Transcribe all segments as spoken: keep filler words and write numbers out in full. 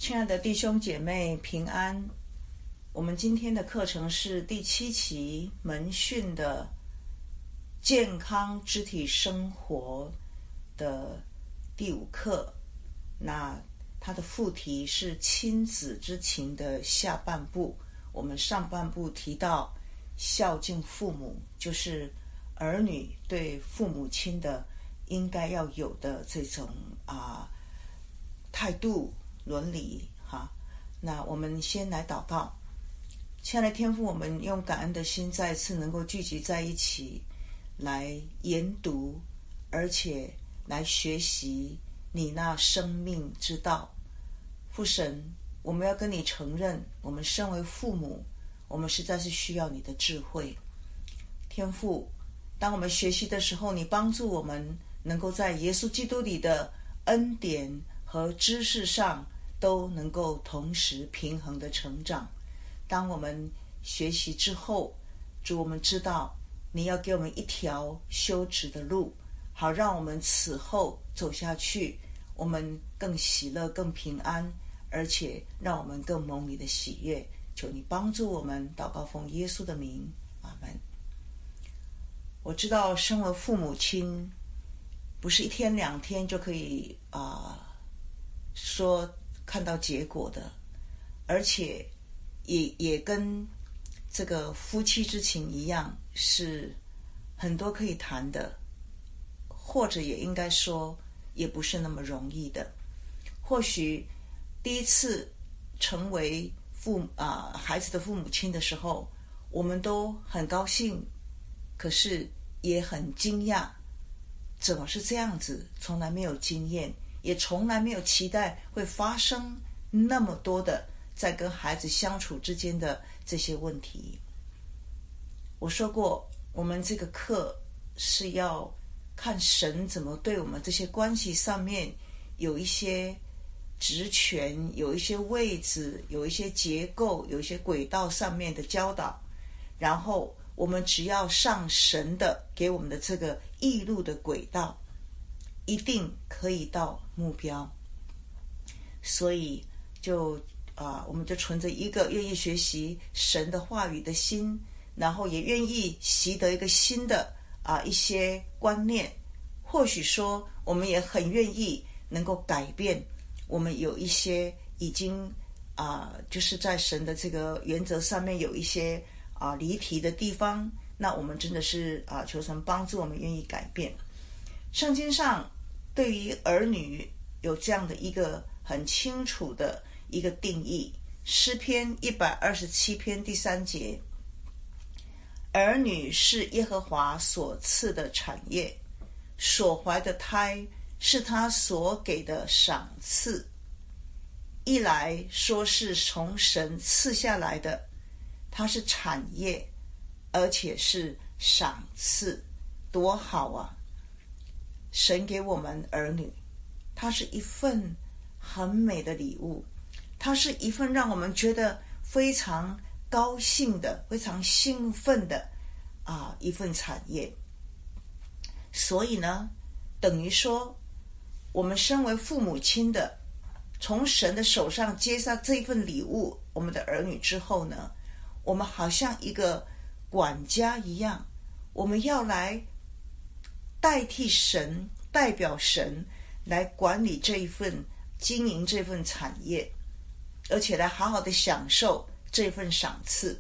亲爱的弟兄姐妹平安，我们今天的课程是第七期门训的健康肢体生活的第五课。那它的副题是亲子之情的下半部。我们上半部提到孝敬父母，就是儿女对父母亲的应该要有的这种啊态度伦理哈。那我们先来祷告。亲爱的天父，我们用感恩的心再次能够聚集在一起，来研读而且来学习你那生命之道。父神，我们要跟你承认，我们身为父母，我们实在是需要你的智慧。天父，当我们学习的时候，你帮助我们能够在耶稣基督里的恩典和知识上都能够同时平衡的成长。当我们学习之后，主，我们知道你要给我们一条修直的路，好让我们此后走下去，我们更喜乐更平安，而且让我们更蒙你的喜悦。求你帮助我们，祷告奉耶稣的名，阿们。我知道身为父母亲不是一天两天就可以啊、呃、说看到结果的，而且也也跟这个夫妻之情一样，是很多可以谈的，或者也应该说也不是那么容易的。或许第一次成为父啊、呃、孩子的父母亲的时候，我们都很高兴，可是也很惊讶，怎么是这样子？从来没有经验，也从来没有期待会发生那么多的在跟孩子相处之间的这些问题。我说过，我们这个课是要看神怎么对我们这些关系上面有一些职权，有一些位置，有一些结构，有一些轨道上面的教导，然后我们只要上神的给我们的这个义路的轨道，一定可以到目标。所以就啊、呃，我们就存着一个愿意学习神的话语的心，然后也愿意习得一个新的啊、呃、一些观念。或许说，我们也很愿意能够改变我们有一些已经啊、呃，就是在神的这个原则上面有一些啊、呃、离题的地方。那我们真的是啊、呃，求神帮助我们愿意改变。圣经上对于儿女有这样的一个很清楚的一个定义。诗篇一百二十七篇第三节，儿女是耶和华所赐的产业，所怀的胎是他所给的赏赐。一来说是从神赐下来的，它是产业，而且是赏赐，多好啊！神给我们儿女，它是一份很美的礼物，它是一份让我们觉得非常高兴的、非常兴奋的啊一份产业。所以呢，等于说，我们身为父母亲的，从神的手上接下这份礼物，我们的儿女之后呢，我们好像一个管家一样，我们要来代替神，代表神来管理这一份、经营这份产业，而且来好好的享受这份赏赐。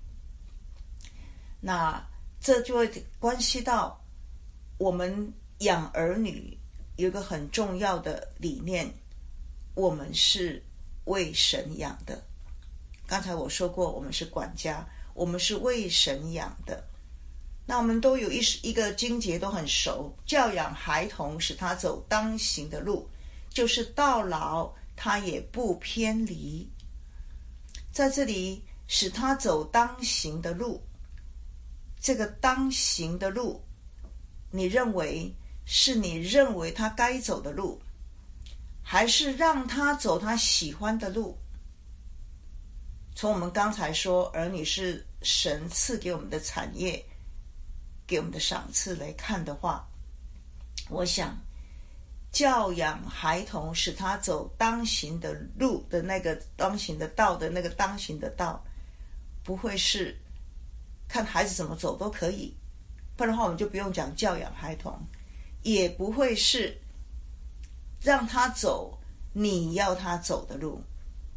那这就会关系到我们养儿女有一个很重要的理念，我们是为神养的。刚才我说过，我们是管家，我们是为神养的。那我们都有一一个经节都很熟，教养孩童，使他走当行的路，就是到老他也不偏离。在这里，使他走当行的路，这个当行的路，你认为是你认为他该走的路，还是让他走他喜欢的路？从我们刚才说儿女是神赐给我们的产业，给我们的赏赐来看的话，我想教养孩童，使他走当行的路的那个当行的道的那个当行的道，不会是看孩子怎么走都可以，不然的话我们就不用讲教养孩童，也不会是让他走你要他走的路。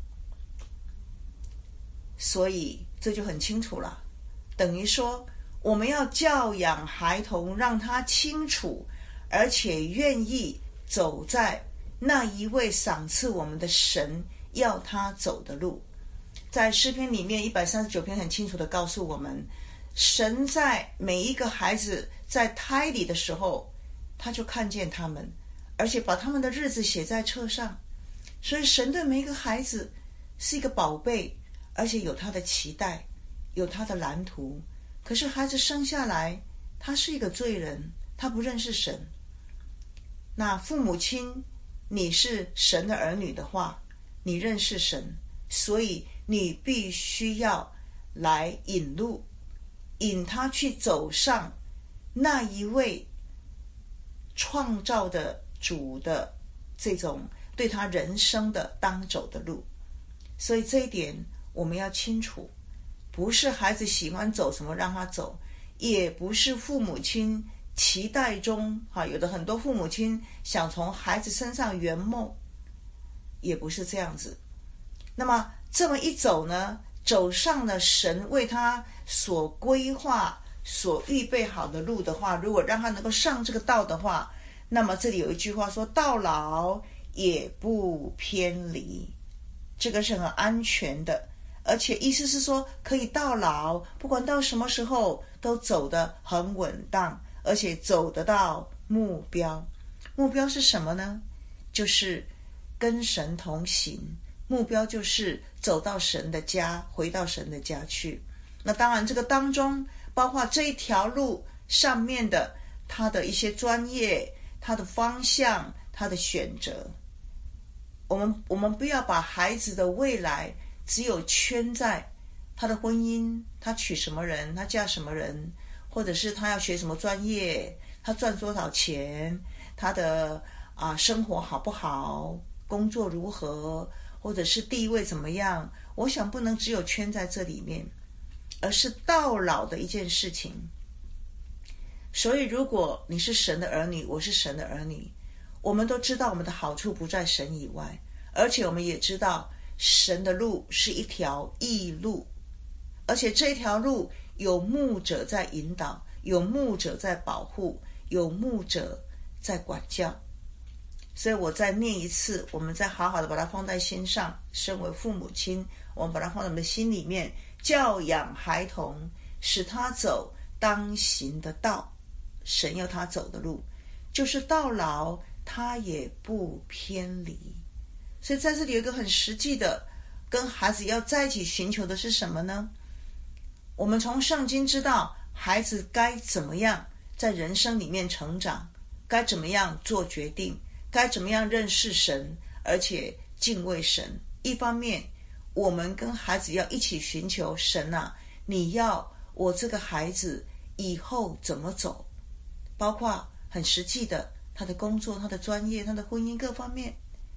所以这就很清楚了，等于说我们要教养孩童，让他清楚而且愿意走在那一位赏赐我们的神要他走的路。在诗篇里面一百三十九篇很清楚地告诉我们，神在每一个孩子在胎里的时候，他就看见他们，而且把他们的日子写在册上。所以神对每一个孩子是一个宝贝，而且有他的期待，有他的蓝图。可是孩子生下来，他是一个罪人，他不认识神。那父母亲，你是神的儿女的话，你认识神，所以你必须要来引路，引他去走上那一位创造的主的这种对他人生的当走的路。所以这一点我们要清楚，不是孩子喜欢走什么让他走，也不是父母亲期待中，有的很多父母亲想从孩子身上圆梦，也不是这样子。那么这么一走呢，走上了神为他所规划所预备好的路的话，如果让他能够上这个道的话，那么这里有一句话说，到老也不偏离，这个是很安全的，而且意思是说可以到老，不管到什么时候都走得很稳当，而且走得到目标。目标是什么呢？就是跟神同行，目标就是走到神的家，回到神的家去。那当然这个当中包括这一条路上面的他的一些专业，他的方向，他的选择。我们我们不要把孩子的未来只有圈在他的婚姻，他娶什么人，他嫁什么人，或者是他要学什么专业，他赚多少钱，他的啊生活好不好，工作如何，或者是地位怎么样。我想不能只有圈在这里面，而是到老的一件事情。所以如果你是神的儿女，我是神的儿女，我们都知道我们的好处不在神以外，而且我们也知道神的路是一条义路，而且这条路有牧者在引导，有牧者在保护，有牧者在管教。所以我再念一次，我们再好好的把它放在心上。身为父母亲，我们把它放在我们的心里面，教养孩童，使他走当行的道，神要他走的路，就是到老他也不偏离。所以在这里有一个很实际的，跟孩子要在一起寻求的是什么呢？我们从圣经知道孩子该怎么样在人生里面成长，该怎么样做决定，该怎么样认识神，而且敬畏神。一方面我们跟孩子要一起寻求神啊，你要我这个孩子以后怎么走，包括很实际的他的工作，他的专业，他的婚姻各方面，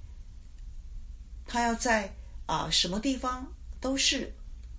他要在啊什么地方都是。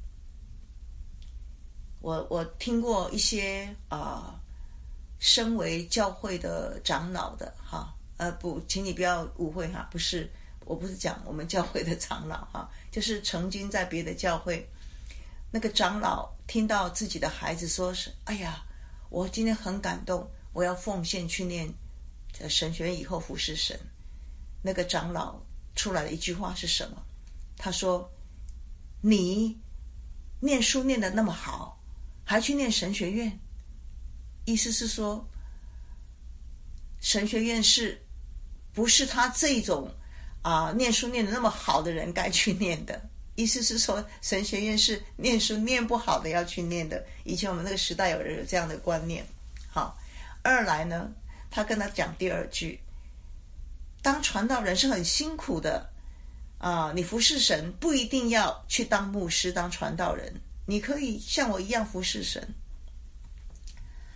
我我听过一些啊身为教会的长老的哈，呃不，请你不要误会哈，不是，我不是讲我们教会的长老哈，就是曾经在别的教会，那个长老听到自己的孩子说是，哎呀，我今天很感动，我要奉献去念神学院以后服侍神。那个长老出来的一句话是什么？他说，你念书念得那么好，还去念神学院，意思是说神学院是不是他这种啊、呃、念书念得那么好的人该去念的，意思是说神学院是念书念不好的要去念的。以前我们那个时代有人有这样的观念。好，二来呢，他跟他讲第二句，当传道人是很辛苦的啊、呃，你服侍神不一定要去当牧师当传道人，你可以像我一样服侍神。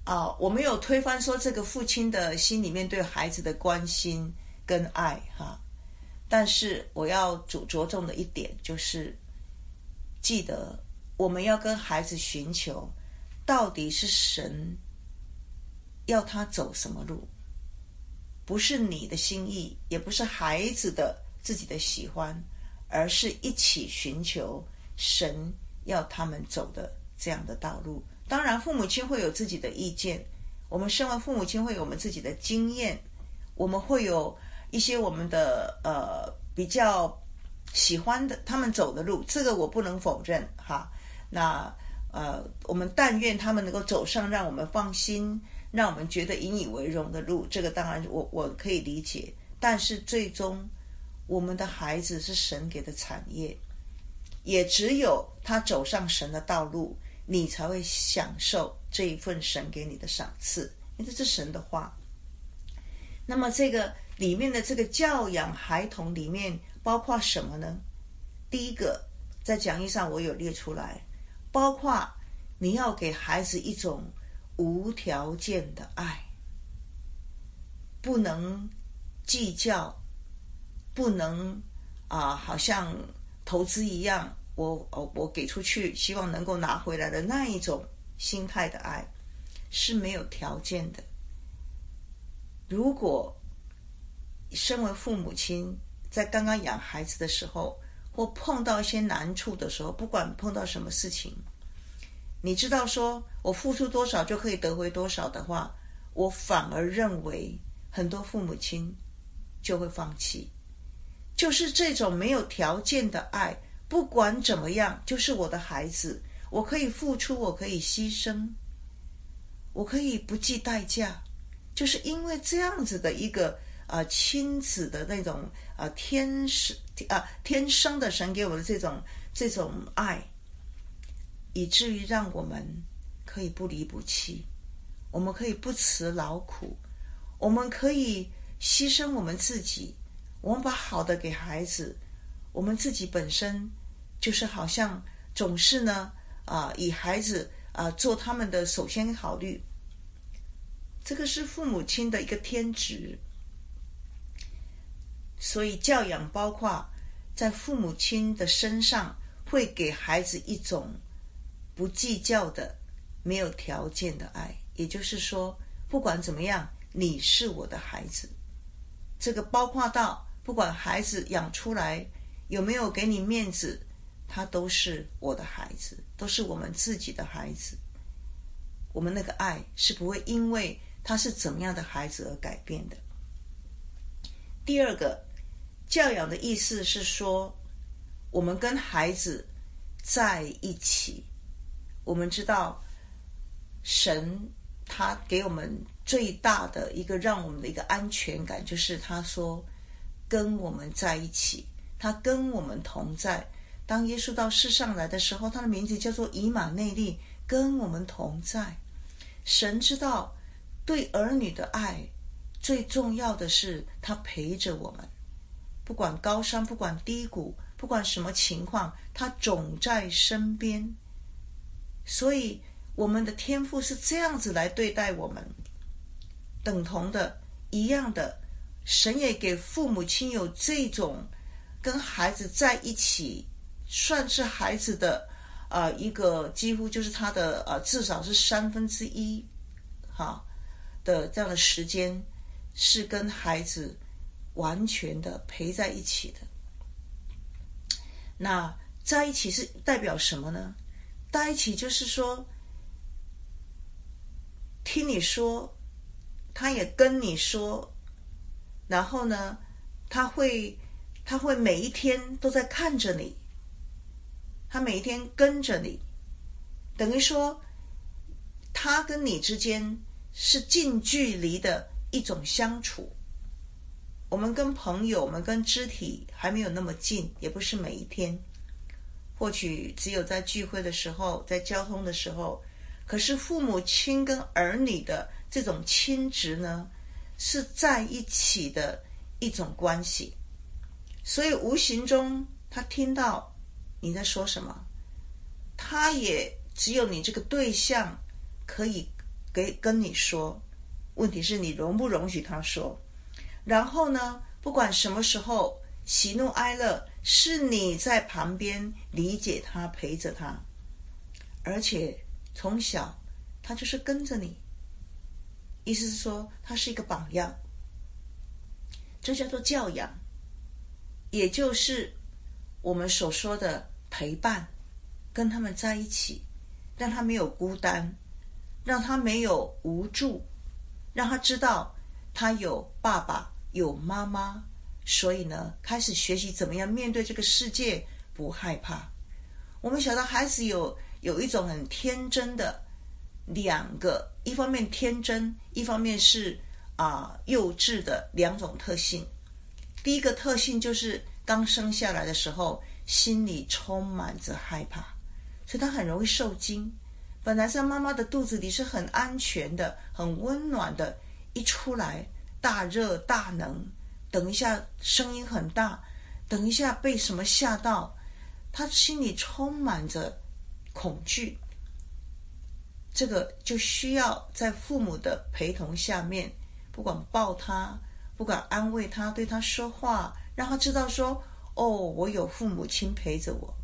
啊、我没有推翻说这个父亲的心里面对孩子的关心跟爱哈，但是我要主着重的一点就是，记得我们要跟孩子寻求，到底是神要他走什么路，不是你的心意，也不是孩子的自己的喜欢，而是一起寻求神要他们走的这样的道路。当然父母亲会有自己的意见，我们身为父母亲会有我们自己的经验，我们会有一些我们的呃比较喜欢的他们走的路，这个我不能否认哈。那呃我们但愿他们能够走上让我们放心，让我们觉得引以为荣的路，这个当然我我可以理解，但是最终我们的孩子是神给的产业，也只有他走上神的道路，你才会享受这一份神给你的赏赐，因为这是神的话。那么这个里面的这个教养孩童里面包括什么呢？第一个在讲义上我有列出来，包括你要给孩子一种无条件的爱，不能计较，不能啊、呃，好像投资一样，我我给出去，希望能够拿回来的那一种心态的爱，是没有条件的。如果身为父母亲，在刚刚养孩子的时候，或碰到一些难处的时候，不管碰到什么事情，你知道说我付出多少就可以得回多少的话，我反而认为很多父母亲就会放弃。就是这种没有条件的爱，不管怎么样，就是我的孩子，我可以付出，我可以牺牲，我可以不计代价，就是因为这样子的一个呃亲子的那种呃天使啊、呃、天生的神给我们的这种这种爱，以至于让我们可以不离不弃，我们可以不辞劳苦，我们可以牺牲我们自己，我们把好的给孩子，我们自己本身就是好像总是呢啊、呃、以孩子啊、呃、做他们的首先考虑，这个是父母亲的一个天职。所以教养包括在父母亲的身上会给孩子一种不计较的没有条件的爱，也就是说不管怎么样你是我的孩子，这个包括到不管孩子养出来有没有给你面子，他都是我的孩子，都是我们自己的孩子，我们那个爱是不会因为他是怎么样的孩子而改变的。第二个，教养的意思是说，我们跟孩子在一起，我们知道神他给我们最大的一个让我们的一个安全感，就是他说跟我们在一起，他跟我们同在。当耶稣到世上来的时候，他的名字叫做以马内利，跟我们同在。神知道对儿女的爱最重要的是他陪着我们，不管高山，不管低谷，不管什么情况，他总在身边。所以我们的天父是这样子来对待我们，等同的一样的，神也给父母亲有这种跟孩子在一起，算是孩子的呃一个几乎就是他的呃至少是三分之一哈的这样的时间，是跟孩子完全的陪在一起的。那在一起是代表什么呢？在一起就是说听你说，他也跟你说，然后呢他会他会每一天都在看着你，他每一天跟着你，等于说他跟你之间是近距离的一种相处。我们跟朋友，我们跟肢体还没有那么近，也不是每一天，或许只有在聚会的时候，在交通的时候。可是父母亲跟儿女的这种亲职呢，是在一起的一种关系。所以无形中他听到你在说什么，他也只有你这个对象可以给跟你说，问题是你容不容许他说。然后呢，不管什么时候喜怒哀乐，是你在旁边理解他，陪着他，而且从小他就是跟着你，意思是说他是一个榜样，这叫做教养，也就是我们所说的陪伴，跟他们在一起，让他没有孤单，让他没有无助，让他知道他有爸爸有妈妈，所以呢，开始学习怎么样面对这个世界，不害怕。我们晓得孩子有有一种很天真的两个，一方面天真，一方面是啊、呃、幼稚的两种特性。第一个特性就是刚生下来的时候，心里充满着害怕，所以他很容易受惊。本来在妈妈的肚子里是很安全的，很温暖的，一出来大热大冷，等一下声音很大，等一下被什么吓到，他心里充满着恐惧。这个就需要在父母的陪同下面，不管抱他，不管安慰他，对他说话，让他知道说，哦，我有父母亲陪着我。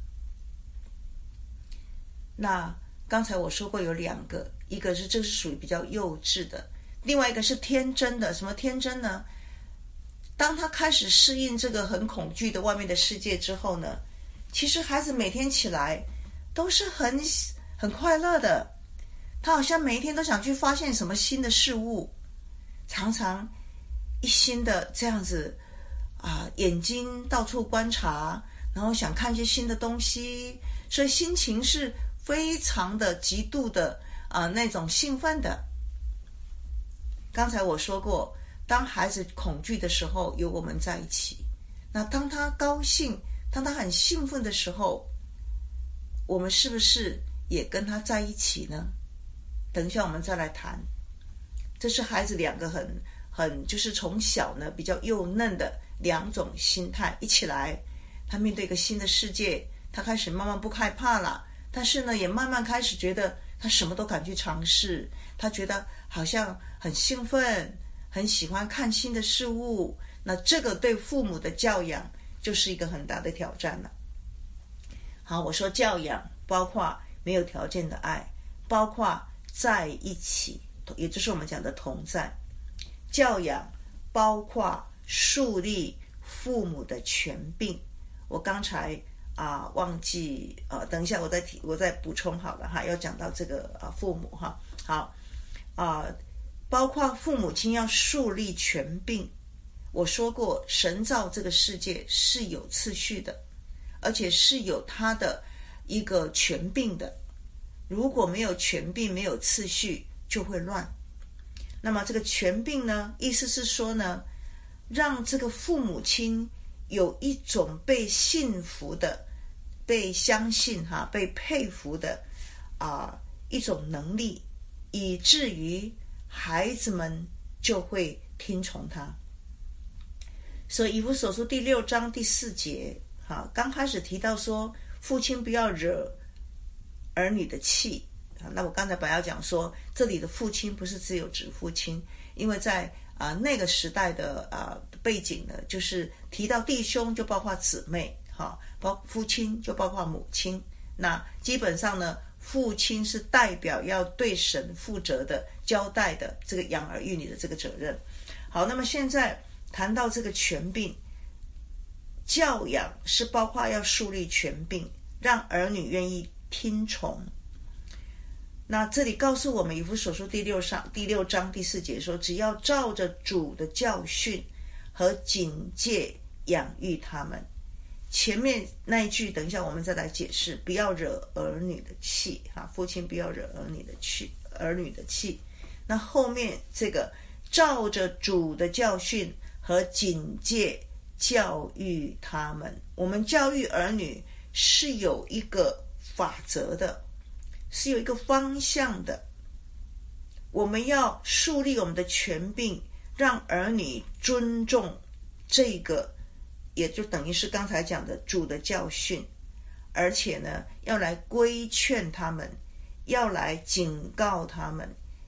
那刚才我说过有两个，一个是这是属于比较幼稚的，另外一个是天真的。什么天真呢？当他开始适应这个很恐惧的外面的世界之后呢，其实孩子每天起来都是很很快乐的，他好像每一天都想去发现什么新的事物，常常一心的这样子啊、呃，眼睛到处观察，然后想看一些新的东西，所以心情是非常的极度的啊、呃、那种兴奋的。刚才我说过，当孩子恐惧的时候，有我们在一起；那当他高兴，当他很兴奋的时候，我们是不是也跟他在一起呢？等一下我们再来谈。这是孩子两个很很就是从小呢比较幼嫩的两种心态一起来，他面对一个新的世界，他开始慢慢不害怕了，但是呢也慢慢开始觉得他什么都敢去尝试，他觉得好像很兴奋，很喜欢看新的事物。那这个对父母的教养就是一个很大的挑战了。好，我说教养包括没有条件的爱，包括在一起，也就是我们讲的同在。教养包括树立父母的权柄。我刚才啊、呃、忘记呃，等一下我再提，我再补充好了哈，要讲到这个啊、呃、父母哈。好啊、呃，包括父母亲要树立权柄。我说过，神造这个世界是有次序的，而且是有他的一个权柄的。如果没有权柄，没有次序，就会乱。那么这个权柄呢，意思是说呢，让这个父母亲有一种被信服的、被相信哈、被佩服的啊、呃、一种能力，以至于孩子们就会听从他。所以以弗所书第六章第四节，哈，刚开始提到说，父亲不要惹儿女的气。那我刚才本来要讲说，这里的父亲不是只有指父亲，因为在啊、呃、那个时代的啊、呃、背景呢，就是提到弟兄就包括姊妹，哈，包父亲就包括母亲。那基本上呢，父亲是代表要对神负责的、交代的这个养儿育女的这个责任。好，那么现在谈到这个权柄，教养是包括要树立权柄，让儿女愿意听从。那这里告诉我们，以弗所书第六章第六章第四节说，只要照着主的教训和警戒养育他们。前面那一句等一下我们再来解释，不要惹儿女的气，父亲不要惹儿女的气儿女的气。那后面这个照着主的教训和警戒教育他们，我们教育儿女是有一个法则的，是有一个方向的。我们要树立我们的权柄，让儿女尊重这个，也就等于是刚才讲的主的教训，而且呢，要来规劝他们，要来警告他们，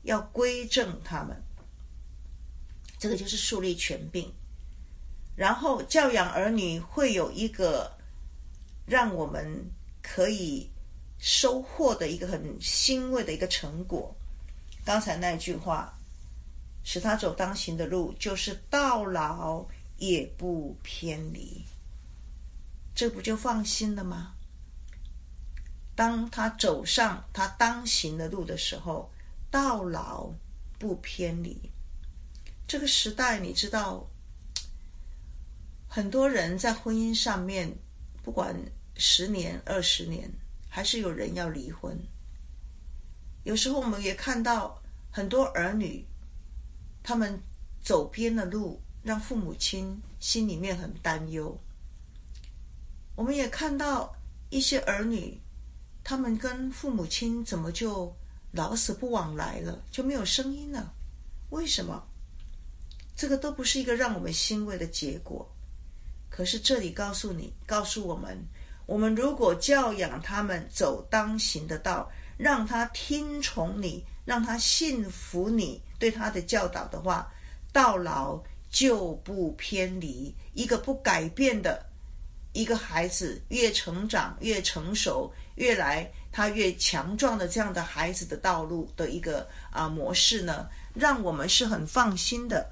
要归正他们。这个就是树立权柄。然后教养儿女会有一个让我们可以收获的一个很欣慰的一个成果。刚才那句话，使他走当行的路，就是到老也不偏离，这不就放心了吗？当他走上他当行的路的时候，到老不偏离。这个时代你知道，很多人在婚姻上面不管十年二十年，还是有人要离婚。有时候我们也看到很多儿女，他们走偏了路，让父母亲心里面很担忧。我们也看到一些儿女，他们跟父母亲怎么就老死不往来了，就没有声音了？为什么？这个都不是一个让我们欣慰的结果。可是这里告诉你，告诉我们，我们如果教养他们走当行的道，让他听从你，让他信服你对他的教导的话，到老就不偏离。一个不改变的一个孩子，越成长越成熟，越来他越强壮的这样的孩子的道路的一个啊模式呢，让我们是很放心的。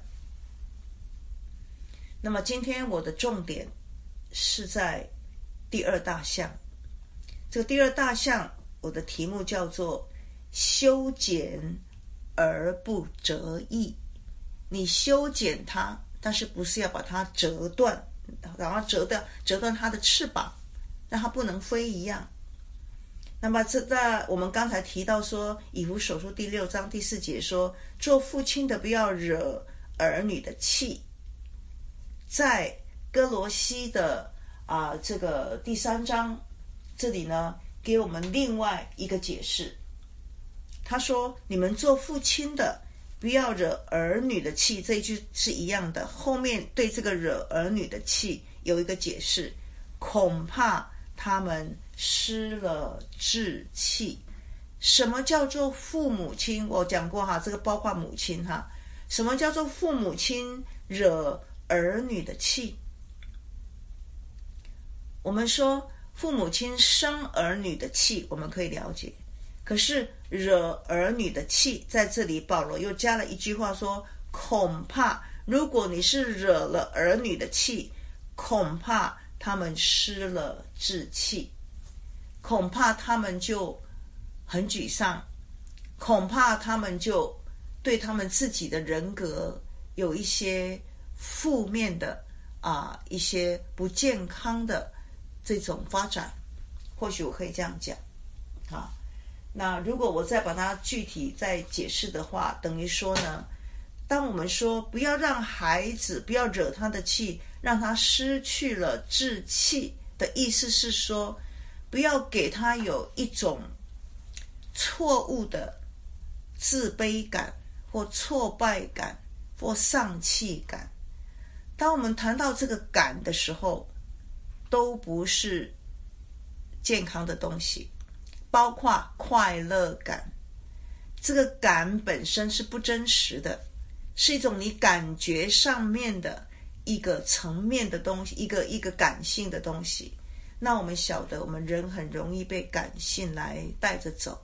那么今天我的重点是在第二大项。这个第二大项我的题目叫做修剪而不折翼。你修剪它，但是不是要把它折断，然后折断折断它的翅膀，让它不能飞一样。那么这在我们刚才提到说，以弗所书第六章第四节说，做父亲的不要惹儿女的气。在哥罗西的啊、呃、这个第三章这里呢，给我们另外一个解释。他说，你们做父亲的不要惹儿女的气，这一句是一样的。后面对这个惹儿女的气有一个解释，恐怕他们失了志气。什么叫做父母亲？我讲过哈，这个包括母亲哈。什么叫做父母亲惹儿女的气？我们说父母亲生儿女的气，我们可以了解。可是惹儿女的气，在这里保罗又加了一句话说，恐怕如果你是惹了儿女的气，恐怕他们失了志气，恐怕他们就很沮丧，恐怕他们就对他们自己的人格有一些负面的啊、呃，一些不健康的这种发展。或许我可以这样讲啊。那如果我再把它具体再解释的话，等于说呢，当我们说不要让孩子，不要惹他的气，让他失去了志气的意思是说，不要给他有一种错误的自卑感或挫败感或丧气感。当我们谈到这个感的时候，都不是健康的东西，包括快乐感。这个感本身是不真实的，是一种你感觉上面的一个层面的东西，一个一个感性的东西。那我们晓得，我们人很容易被感性来带着走。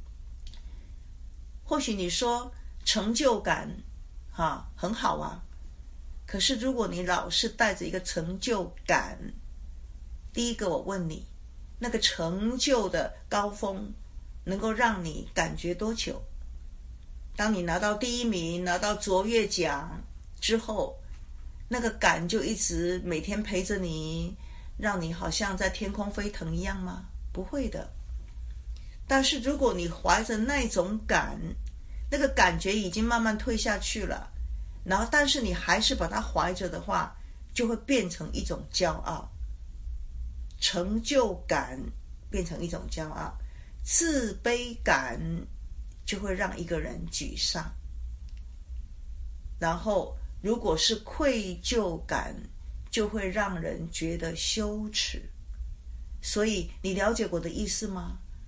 或许你说成就感哈很好啊，可是如果你老是带着一个成就感，第一个我问你，那个成就的高峰能够让你感觉多久？当你拿到第一名，拿到卓越奖之后，那个感就一直每天陪着你，让你好像在天空飞腾一样吗？不会的。但是如果你怀着那种感，那个感觉已经慢慢退下去了，然后但是你还是把它怀着的话，就会变成一种骄傲。成就感变成一种骄傲，自卑感就会让一个人沮丧，然后如果是愧疚感，就会让人觉得羞耻。所以你了解我的意思吗？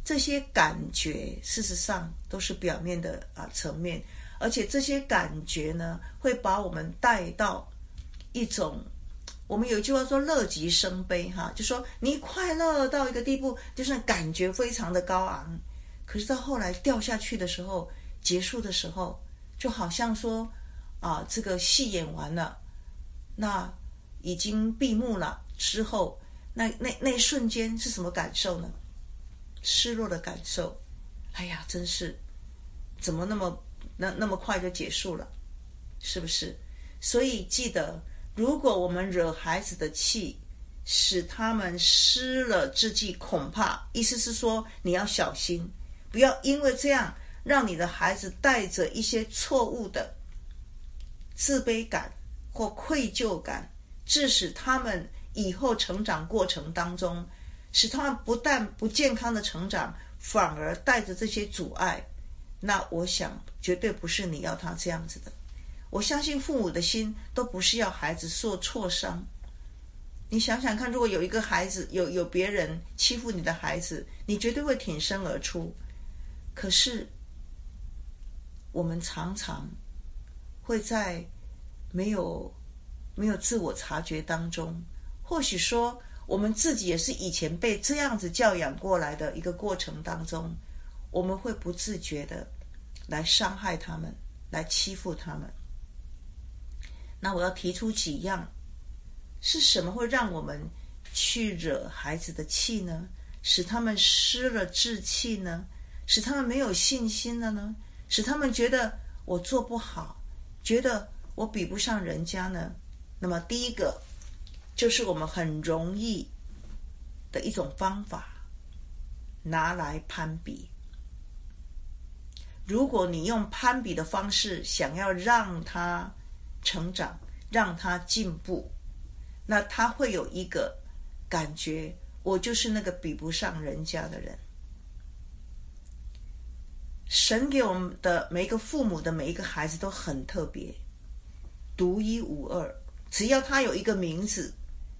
这些感觉事实上都是表面的啊层面，而且这些感觉呢，会把我们带到一种，我们有一句话说乐极生悲哈，就说你快乐到一个地步，就是感觉非常的高昂，可是到后来掉下去的时候，结束的时候，就好像说啊，这个戏演完了，那已经闭幕了之后，那那那一瞬间是什么感受呢？失落的感受。哎呀，真是怎么那么那那么快就结束了，是不是？所以记得，如果我们惹孩子的气，使他们失了志气，恐怕意思是说你要小心，不要因为这样让你的孩子带着一些错误的自卑感或愧疚感，致使他们以后成长过程当中，使他们不但不健康的成长，反而带着这些阻碍。那我想绝对不是你要他这样子的。我相信父母的心都不是要孩子受挫伤。你想想看，如果有一个孩子，有有别人欺负你的孩子，你绝对会挺身而出。可是我们常常会在没有没有自我察觉当中，或许说我们自己也是以前被这样子教养过来的一个过程当中，我们会不自觉的来伤害他们，来欺负他们。那我要提出几样，是什么会让我们去惹孩子的气呢？使他们失了志气呢？使他们没有信心了呢？使他们觉得我做不好，觉得我比不上人家呢？那么第一个就是我们很容易的一种方法，拿来攀比。如果你用攀比的方式想要让他成长，让他进步，那他会有一个感觉，我就是那个比不上人家的人。神给我们的每一个父母的每一个孩子都很特别，独一无二，只要他有一个名字，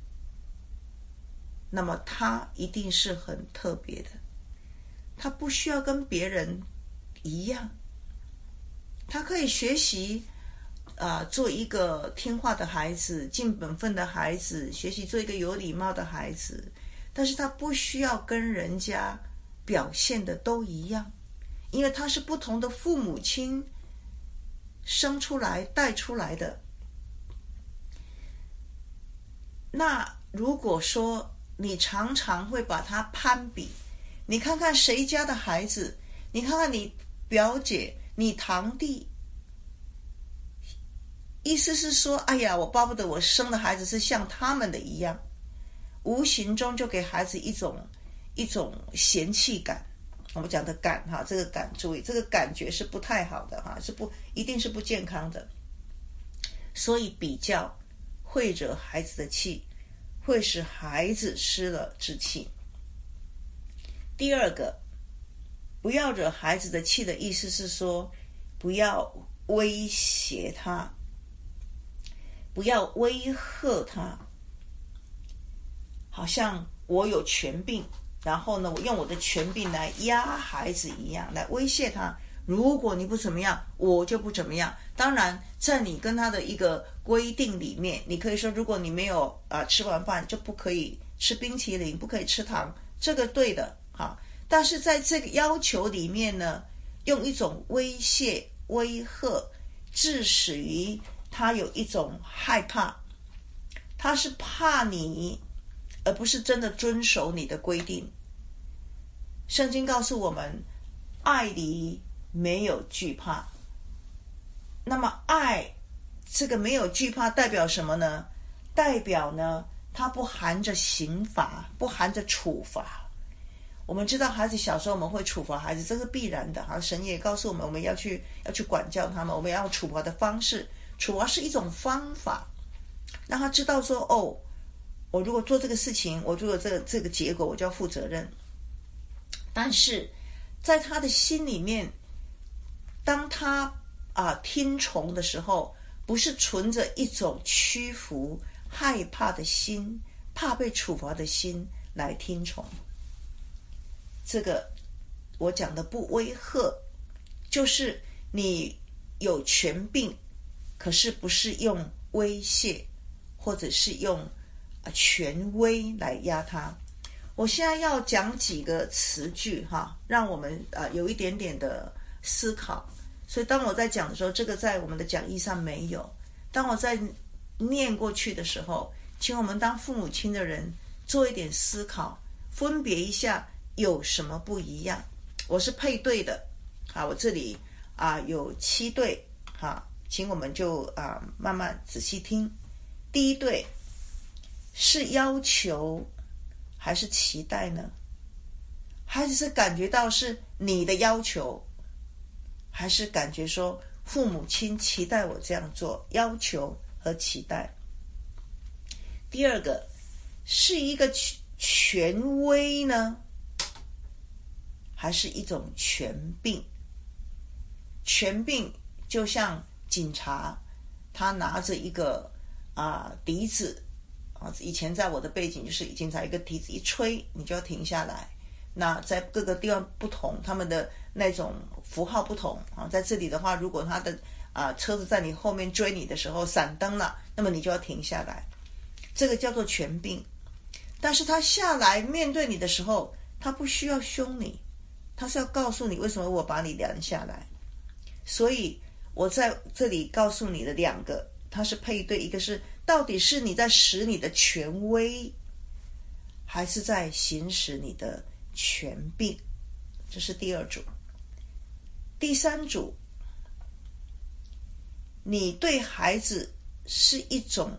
那么他一定是很特别的。他不需要跟别人一样，他可以学习呃，做一个听话的孩子，尽本分的孩子，学习做一个有礼貌的孩子，但是他不需要跟人家表现的都一样，因为他是不同的父母亲生出来带出来的。那如果说你常常会把他攀比，你看看谁家的孩子，你看看你表姐，你堂弟，意思是说，哎呀，我巴不得我生的孩子是像他们的一样，无形中就给孩子一种一种嫌弃感。我们讲的感哈，这个感注意，这个感觉是不太好的哈，是不一定是不健康的。所以比较会惹孩子的气，会使孩子失了志气。第二个，不要惹孩子的气的意思是说，不要威胁他，不要威吓他，好像我有权柄，然后呢，我用我的权柄来压孩子一样，来威胁他。如果你不怎么样，我就不怎么样。当然，在你跟他的一个规定里面，你可以说，如果你没有啊、呃、吃完饭就不可以吃冰淇淋，不可以吃糖，这个对的哈。但是在这个要求里面呢，用一种威胁、威吓，致使于他有一种害怕，他是怕你，而不是真的遵守你的规定。圣经告诉我们，爱里没有惧怕。那么爱这个没有惧怕代表什么呢？代表呢，它不含着刑罚，不含着处罚。我们知道孩子小时候我们会处罚孩子，这是必然的哈。神也告诉我们，我们要去要去管教他们，我们要用处罚的方式。处罚是一种方法，让他知道说，哦，我如果做这个事情，我如果这个这个结果，我就要负责任。但是在他的心里面，当他啊、呃、听从的时候，不是存着一种屈服、害怕的心，怕被处罚的心来听从。这个我讲的不威吓，就是你有权柄，可是不是用威胁或者是用权威来压他。我现在要讲几个词句哈，让我们呃有一点点的思考。所以当我在讲的时候，这个在我们的讲义上没有。当我在念过去的时候，请我们当父母亲的人做一点思考，分别一下有什么不一样。我是配对的啊，我这里啊有七对啊，请我们就啊慢慢仔细听。第一对是要求还是期待呢？孩子是感觉到是你的要求，还是感觉说父母亲期待我这样做？要求和期待。第二个是一个权威呢，还是一种权柄？权柄就像警察，他拿着一个啊、呃、笛子啊，以前在我的背景就是警察一个笛子一吹，你就要停下来。那在各个地方不同，他们的那种符号不同啊。在这里的话，如果他的啊、呃、车子在你后面追你的时候闪灯了，那么你就要停下来。这个叫做权柄。但是他下来面对你的时候，他不需要凶你，他是要告诉你为什么我把你拦下来。所以我在这里告诉你的两个，它是配对，一个是到底是你在使你的权威，还是在行使你的权柄，这是第二组。第三组，你对孩子是一种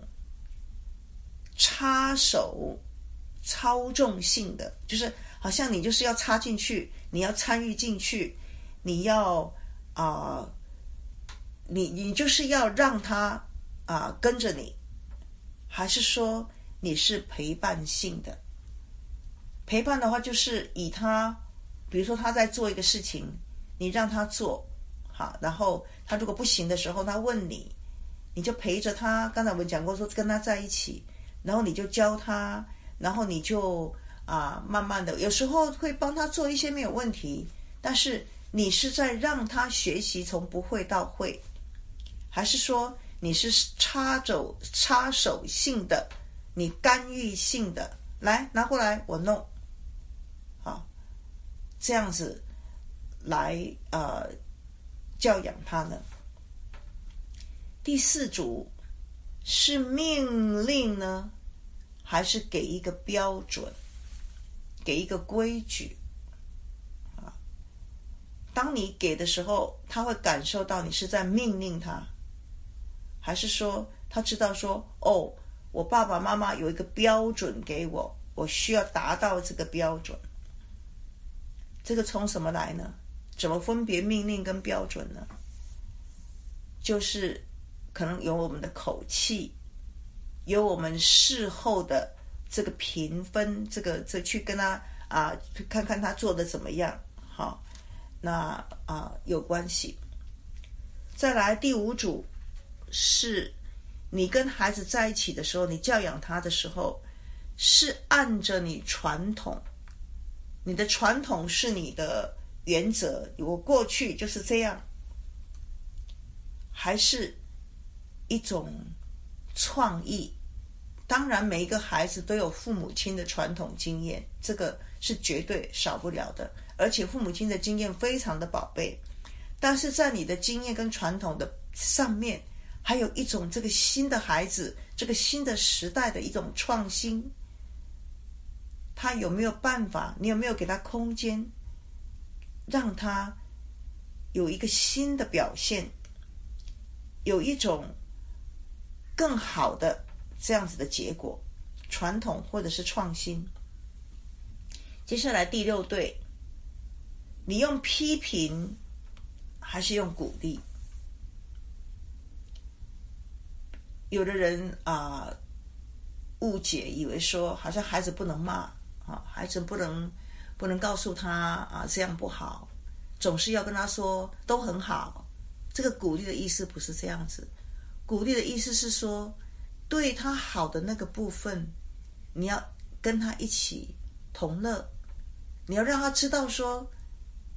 插手操纵性的，就是好像你就是要插进去，你要参与进去，你要啊、呃，你你就是要让他啊、呃、跟着你，还是说你是陪伴性的？陪伴的话，就是以他，比如说他在做一个事情，你让他做，好，然后他如果不行的时候，他问你，你就陪着他。刚才我们讲过说跟他在一起，然后你就教他，然后你就啊、呃、慢慢的，有时候会帮他做一些没有问题，但是你是在让他学习从不会到会，还是说你是插手插手性的，你干预性的，来拿过来我弄。好，这样子来呃教养他呢。第四组是命令呢，还是给一个标准，给一个规矩啊？当你给的时候，他会感受到你是在命令他，还是说他知道说，哦，我爸爸妈妈有一个标准给我，我需要达到这个标准。这个从什么来呢？怎么分别命令跟标准呢？就是可能有我们的口气，有我们事后的这个评分，这个这去跟他啊，看看他做的怎么样，好，那啊有关系。再来第五组是你跟孩子在一起的时候，你教养他的时候，是按着你传统。你的传统是你的原则，我过去就是这样，还是一种创意？当然每一个孩子都有父母亲的传统经验，这个是绝对少不了的，而且父母亲的经验非常的宝贝，但是在你的经验跟传统的上面，还有一种这个新的孩子，这个新的时代的一种创新，他有没有办法？你有没有给他空间，让他有一个新的表现，有一种更好的这样子的结果，传统或者是创新。接下来第六对，你用批评还是用鼓励？有的人啊、呃、误解，以为说好像孩子不能骂啊，孩子不能不能告诉他啊这样不好，总是要跟他说都很好。这个鼓励的意思不是这样子，鼓励的意思是说，对他好的那个部分，你要跟他一起同乐，你要让他知道说，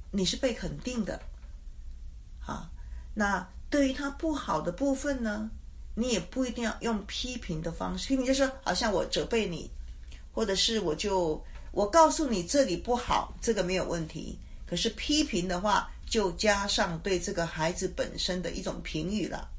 你是被肯定的。好，那对于他不好的部分呢，你也不一定要用批评的方式，批评就是说好像我责备你，或者是我就我告诉你这里不好，这个没有问题。可是批评的话，就加上对这个孩子本身的一种评语了。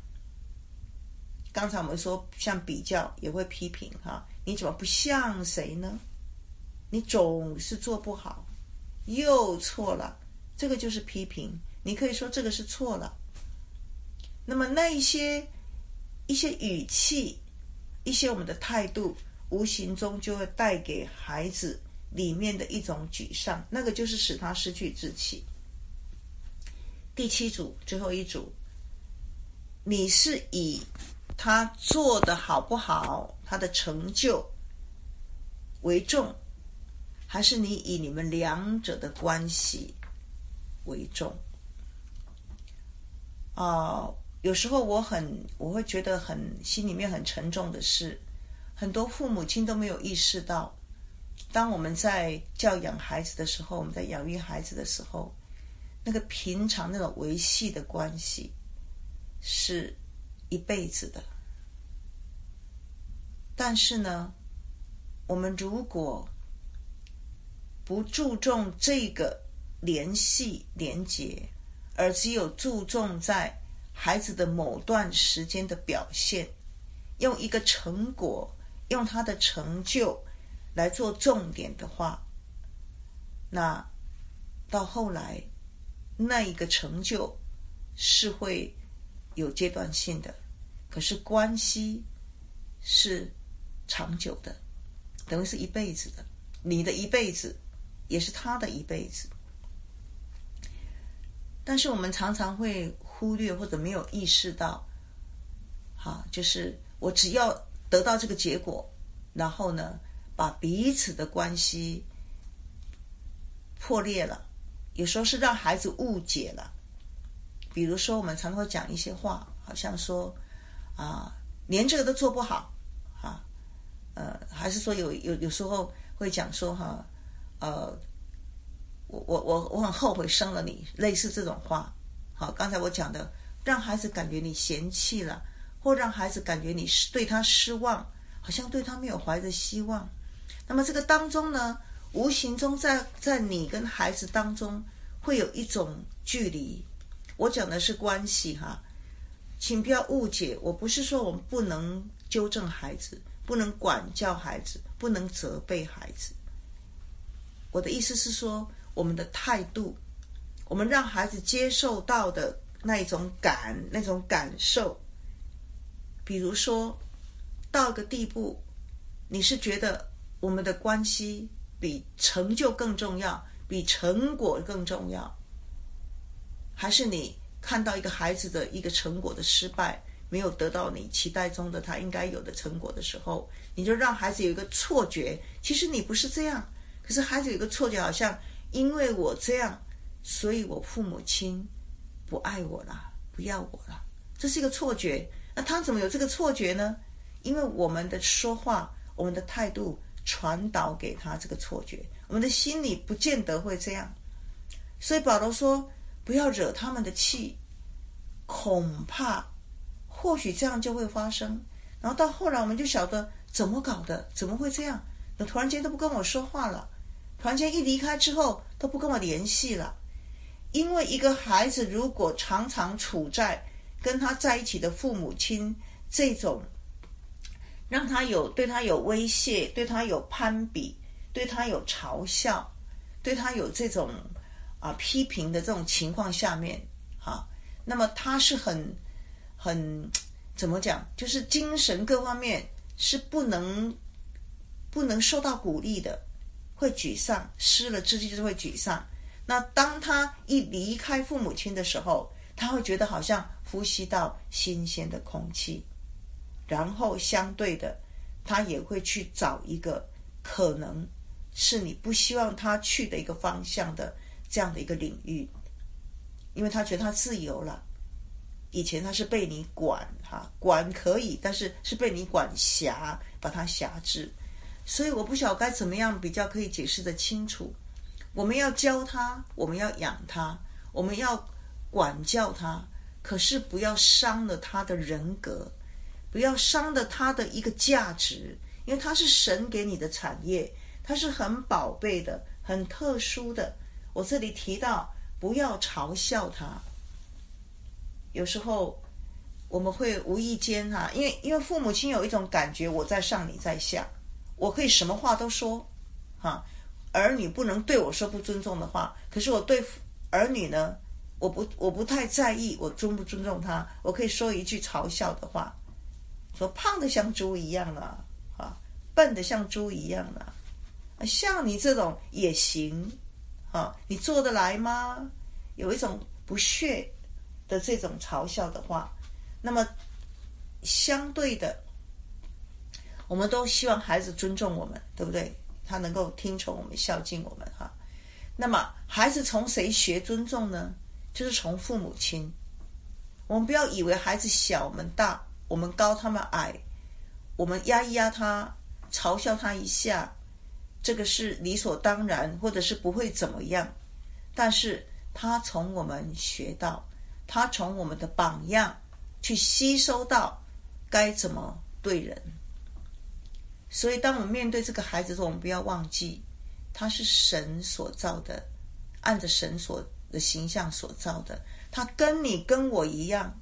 刚才我们说像比较也会批评哈，你怎么不像谁呢？你总是做不好，又错了，这个就是批评。你可以说这个是错了。那么那一些一些语气，一些我们的态度，无形中就会带给孩子里面的一种沮丧，那个就是使他失去志气。第七组，最后一组，你是以他做的好不好，他的成就为重，还是你以你们两者的关系为重？啊、呃，有时候我很我会觉得很心里面很沉重的是，很多父母亲都没有意识到，当我们在教养孩子的时候，我们在养育孩子的时候，那个平常那种维系的关系是一辈子的。但是呢，我们如果不注重这个联系连结，而只有注重在孩子的某段时间的表现，用一个成果，用他的成就来做重点的话，那到后来那一个成就是会有阶段性的，可是关系是长久的，等于是一辈子的，你的一辈子也是他的一辈子。但是我们常常会忽略或者没有意识到，好，就是我只要得到这个结果，然后呢，把彼此的关系破裂了，有时候是让孩子误解了。比如说我们常常会讲一些话，好像说啊，连这个都做不好啊，呃，还是说有有有时候会讲说哈，呃。我我我我很后悔生了你，类似这种话。好，刚才我讲的，让孩子感觉你嫌弃了，或让孩子感觉你对他失望，好像对他没有怀着希望。那么这个当中呢，无形中在在你跟孩子当中会有一种距离。我讲的是关系哈，请不要误解，我不是说我们不能纠正孩子，不能管教孩子，不能责备孩子。我的意思是说，我们的态度，我们让孩子接受到的那一种感那种感受，比如说到一个地步，你是觉得我们的关系比成就更重要，比成果更重要，还是你看到一个孩子的一个成果的失败，没有得到你期待中的他应该有的成果的时候，你就让孩子有一个错觉，其实你不是这样，可是孩子有一个错觉，好像因为我这样，所以我父母亲不爱我了，不要我了，这是一个错觉。那他怎么有这个错觉呢？因为我们的说话，我们的态度传导给他这个错觉，我们的心里不见得会这样。所以保罗说，不要惹他们的气，恐怕或许这样就会发生。然后到后来我们就晓得怎么搞的，怎么会这样？那突然间都不跟我说话了，突然间一离开之后都不跟我联系了。因为一个孩子如果常常处在跟他在一起的父母亲这种让他有对他有威胁，对他有攀比，对他有嘲笑，对他有这种啊批评的这种情况下面啊，那么他是很很怎么讲，就是精神各方面是不能不能受到鼓励的，会沮丧，失了志气就是会沮丧。那当他一离开父母亲的时候，他会觉得好像呼吸到新鲜的空气，然后相对的他也会去找一个可能是你不希望他去的一个方向的这样的一个领域，因为他觉得他自由了。以前他是被你管哈，管可以，但是是被你管辖，把他辖制。所以我不晓得该怎么样比较可以解释得清楚。 我们要教他，我们要养他，我们要管教他，可是不要伤了他的人格，不要伤了他的一个价值，因为他是神给你的产业，他是很宝贝的，很特殊的。我这里提到不要嘲笑他。有时候我们会无意间哈、啊，因为因为父母亲有一种感觉，我在上你在下，我可以什么话都说哈、啊，儿女不能对我说不尊重的话，可是我对儿女呢，我不我不太在意我尊不尊重他，我可以说一句嘲笑的话，说胖的像猪一样了啊，笨的像猪一样了，像你这种也行啊，你做得来吗？有一种不屑的这种嘲笑的话，那么相对的，我们都希望孩子尊重我们，对不对？他能够听从我们，孝敬我们哈。那么孩子从谁学尊重呢？就是从父母亲。我们不要以为孩子小我们大，我们高他们矮，我们压一压他，嘲笑他一下，这个是理所当然，或者是不会怎么样。但是他从我们学到，他从我们的榜样去吸收到该怎么对人。所以当我们面对这个孩子的时候，我们不要忘记他是神所造的，按着神所的形象所造的，他跟你跟我一样，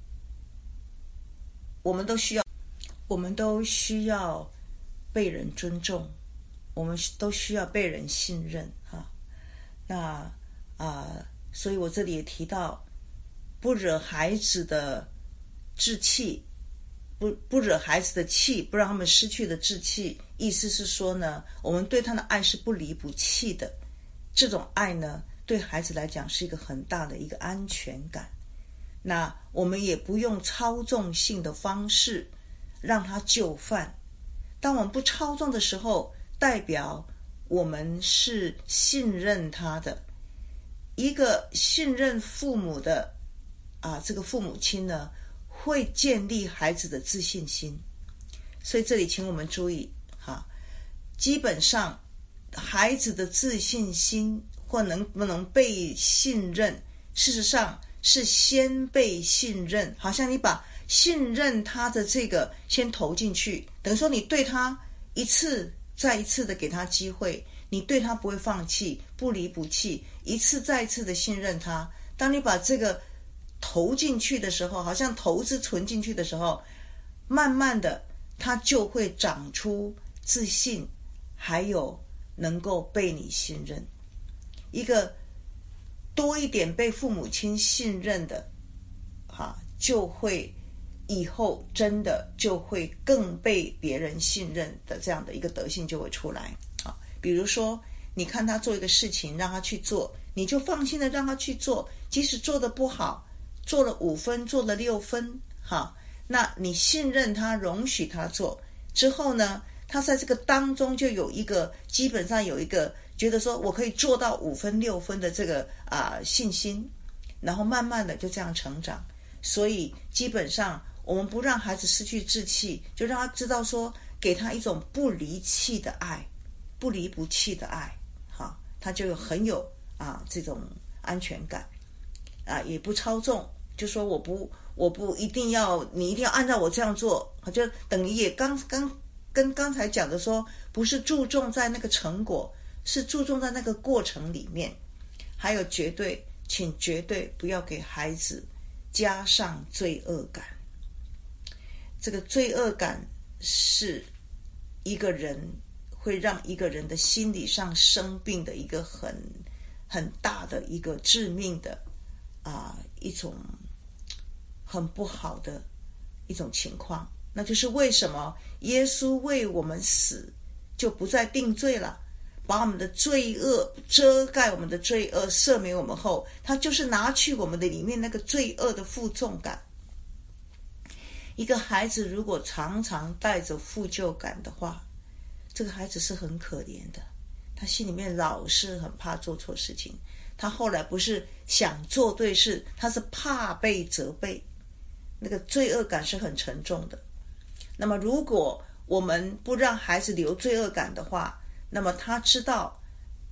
我们都需要我们都需要被人尊重，我们都需要被人信任哈。那啊、呃，所以我这里也提到，不惹孩子的志气，不不惹孩子的气，不让他们失去了志气。意思是说呢，我们对他的爱是不离不弃的。这种爱呢，对孩子来讲是一个很大的一个安全感。那我们也不用操纵性的方式让他就范。当我们不操纵的时候，代表我们是信任他的。一个信任父母的啊，这个父母亲呢，会建立孩子的自信心。所以这里请我们注意哈，基本上孩子的自信心或能不能被信任，事实上是先被信任，好像你把信任他的这个先投进去，等于说你对他一次再一次的给他机会，你对他不会放弃，不离不弃，一次再一次的信任他。当你把这个投进去的时候，好像投资存进去的时候，慢慢的他就会长出自信，还有能够被你信任。一个多一点被父母亲信任的哈，就会以后真的就会更被别人信任的，这样的一个德性就会出来啊。比如说你看他做一个事情，让他去做，你就放心的让他去做，即使做得不好，做了五分，做了六分，哈，那你信任他，容许他做之后呢，他在这个当中就有一个基本上有一个觉得说我可以做到五分六分的这个啊、呃、信心，然后慢慢的就这样成长。所以基本上我们不让孩子失去志气，就让他知道说，给他一种不离弃的爱，不离不弃的爱，哈，他就很有啊这种安全感。啊，也不操纵，就说我不，我不一定要，你一定要按照我这样做，就等于也刚刚跟刚才讲的说，不是注重在那个成果，是注重在那个过程里面。还有绝对，请绝对不要给孩子加上罪恶感。这个罪恶感是一个人会让一个人的心理上生病的一个很很大的一个致命的。啊，一种很不好的一种情况，那就是为什么耶稣为我们死，就不再定罪了，把我们的罪恶遮盖我们的罪恶，赦免我们后，他就是拿去我们的里面那个罪恶的负重感。一个孩子如果常常带着负疚感的话，这个孩子是很可怜的，他心里面老是很怕做错事情。他后来不是想做对事，他是怕被责备，那个罪恶感是很沉重的。那么如果我们不让孩子留罪恶感的话，那么他知道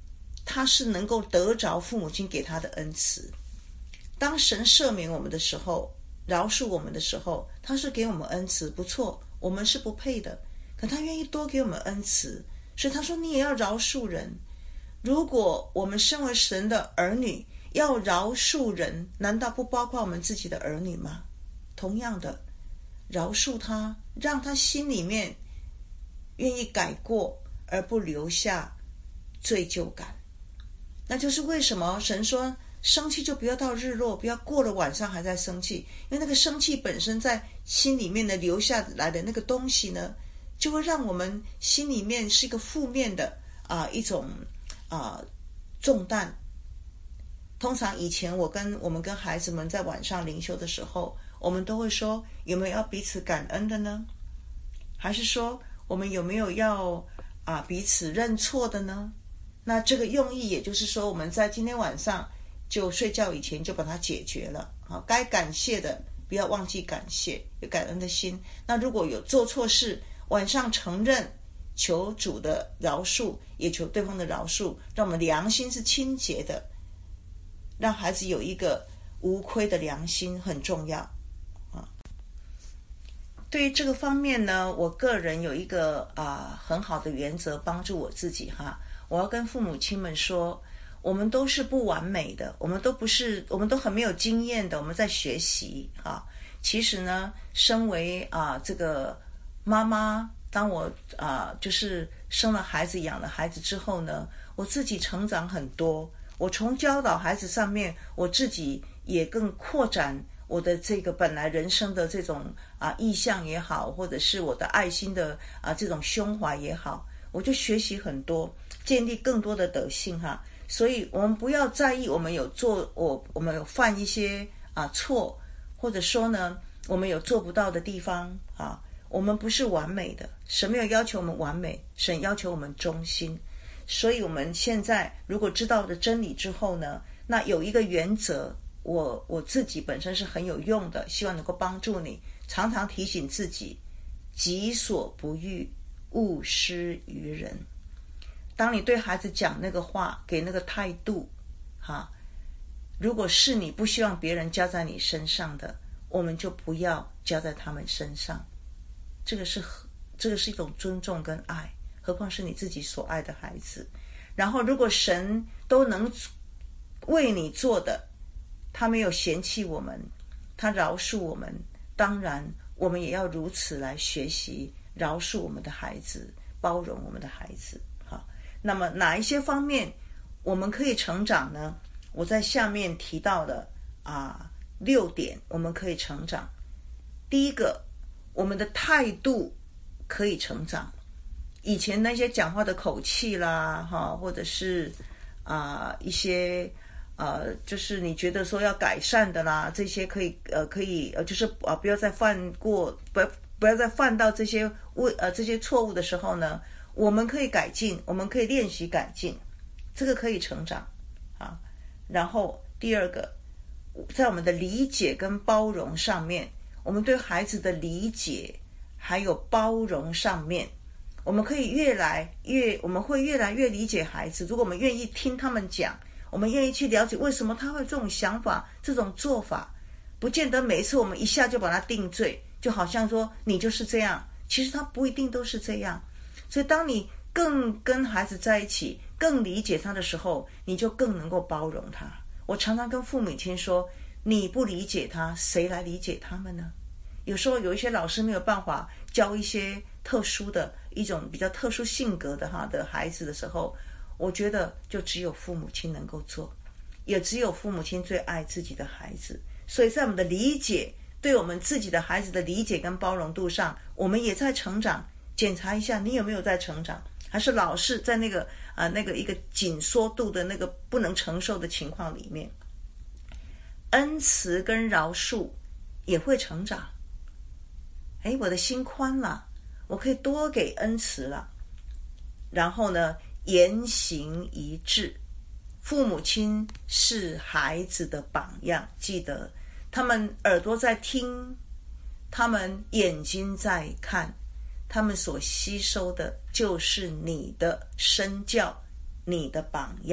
他是能够得着父母亲给他的恩慈。当神赦免我们的时候，饶恕我们的时候，他是给我们恩慈，不错，我们是不配的，可他愿意多给我们恩慈，所以他说你也要饶恕人。如果我们身为神的儿女要饶恕人，难道不包括我们自己的儿女吗？同样的，饶恕他，让他心里面愿意改过，而不留下罪疚感。那就是为什么神说生气就不要到日落，不要过了晚上还在生气，因为那个生气本身在心里面的留下来的那个东西呢，就会让我们心里面是一个负面的啊、呃、一种啊、呃、重担。通常以前我跟我们跟孩子们在晚上灵修的时候，我们都会说有没有要彼此感恩的呢？还是说我们有没有要啊、呃、彼此认错的呢？那这个用意也就是说，我们在今天晚上就睡觉以前就把它解决了。好，该感谢的不要忘记感谢，有感恩的心。那如果有做错事，晚上承认，求主的饶恕，也求对方的饶恕，让我们良心是清洁的，让孩子有一个无亏的良心很重要啊。对于这个方面呢，我个人有一个啊、呃、很好的原则帮助我自己哈。我要跟父母亲们说，我们都是不完美的，我们都不是，我们都很没有经验的，我们在学习啊。其实呢，身为啊、呃、这个妈妈，当我啊、呃、就是生了孩子、养了孩子之后呢，我自己成长很多。我从教导孩子上面，我自己也更扩展我的这个本来人生的这种啊意向也好，或者是我的爱心的啊这种胸怀也好，我就学习很多，建立更多的德性哈。所以我们不要在意我们有做我我们有犯一些啊错，或者说呢我们有做不到的地方啊，我们不是完美的，神没有要求我们完美，神要求我们忠心。所以我们现在如果知道了真理之后呢，那有一个原则，我我自己本身是很有用的，希望能够帮助你，常常提醒自己，己所不欲，勿施于人。当你对孩子讲那个话，给那个态度哈，如果是你不希望别人加在你身上的，我们就不要加在他们身上。这个是这个是一种尊重跟爱，何况是你自己所爱的孩子。然后如果神都能为你做的，他没有嫌弃我们，他饶恕我们，当然我们也要如此来学习饶恕我们的孩子，包容我们的孩子。好，那么哪一些方面我们可以成长呢？我在下面提到了啊六点我们可以成长。第一个，我们的态度可以成长。以前那些讲话的口气啦，哈，或者是啊、呃、一些呃，就是你觉得说要改善的啦，这些可以呃可以呃就是啊、呃、不要再犯过，不要不要再犯到这些问呃这些错误的时候呢，我们可以改进，我们可以练习改进，这个可以成长啊。然后第二个，在我们的理解跟包容上面，我们对孩子的理解还有包容上面，我们可以越来越我们会越来越理解孩子。如果我们愿意听他们讲，我们愿意去了解为什么他会这种想法这种做法，不见得每一次我们一下就把他定罪，就好像说你就是这样，其实他不一定都是这样。所以当你更跟孩子在一起，更理解他的时候，你就更能够包容他。我常常跟父母亲说，你不理解他，谁来理解他们呢？有时候有一些老师没有办法教一些特殊的一种比较特殊性格的哈的孩子的时候，我觉得就只有父母亲能够做，也只有父母亲最爱自己的孩子。所以在我们的理解，对我们自己的孩子的理解跟包容度上，我们也在成长。检查一下你有没有在成长，还是老是在那个啊、呃、那个一个紧缩度的那个不能承受的情况里面。恩慈跟饶恕也会成长。哎，我的心宽了，我可以多给恩慈了。然后呢，言行一致。父母亲是孩子的榜样，记得他们耳朵在听，他们眼睛在看，他们所吸收的就是你的身教，你的榜样。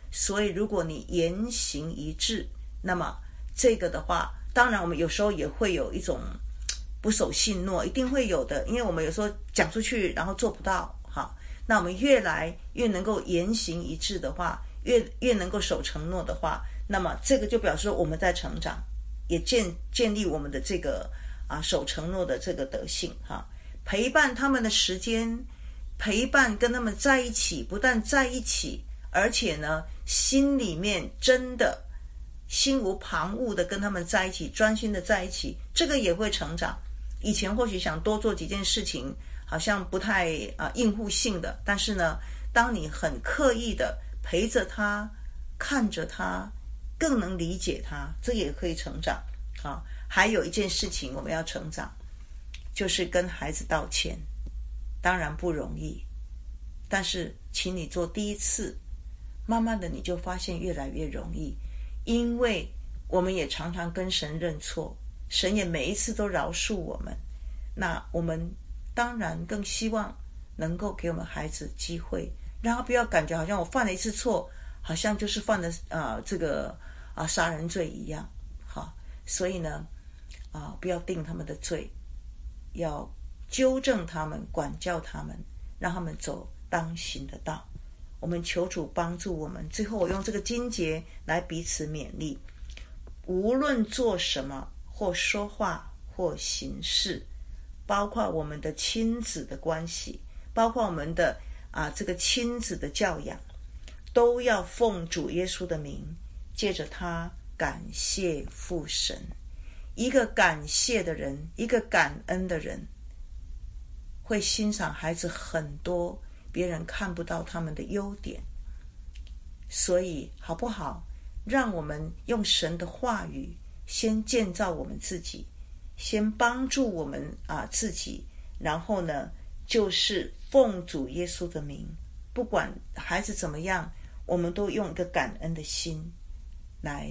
所以如果你言行一致，那么这个的话，当然我们有时候也会有一种不守信诺，一定会有的，因为我们有时候讲出去然后做不到。好，那我们越来越能够言行一致的话，越越能够守承诺的话，那么这个就表示我们在成长，也建建立我们的这个啊守承诺的这个德性哈。陪伴他们的时间，陪伴跟他们在一起，不但在一起，而且呢心里面真的心无旁骛的跟他们在一起，专心的在一起，这个也会成长。以前或许想多做几件事情，好像不太啊应付性的，但是呢，当你很刻意的陪着他，看着他，更能理解他，这也可以成长啊。还有一件事情我们要成长，就是跟孩子道歉。当然不容易，但是请你做第一次，慢慢的你就发现越来越容易，因为我们也常常跟神认错，神也每一次都饶恕我们，那我们当然更希望能够给我们孩子机会，让他不要感觉好像我犯了一次错，好像就是犯了啊、呃、这个啊、呃、杀人罪一样。好，所以呢啊、呃、不要定他们的罪，要纠正他们，管教他们，让他们走当行的道。我们求主帮助我们。最后我用这个经节来彼此勉励，无论做什么，或说话或行事，包括我们的亲子的关系，包括我们的啊这个亲子的教养，都要奉主耶稣的名，借着他感谢父神。一个感谢的人，一个感恩的人，会欣赏孩子很多别人看不到他们的优点。所以好不好，让我们用神的话语先建造我们自己，先帮助我们啊自己，然后呢就是奉主耶稣的名，不管孩子怎么样，我们都用一个感恩的心来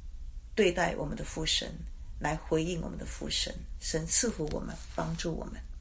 对待我们的父神，来回应我们的父神。神赐福我们，帮助我们。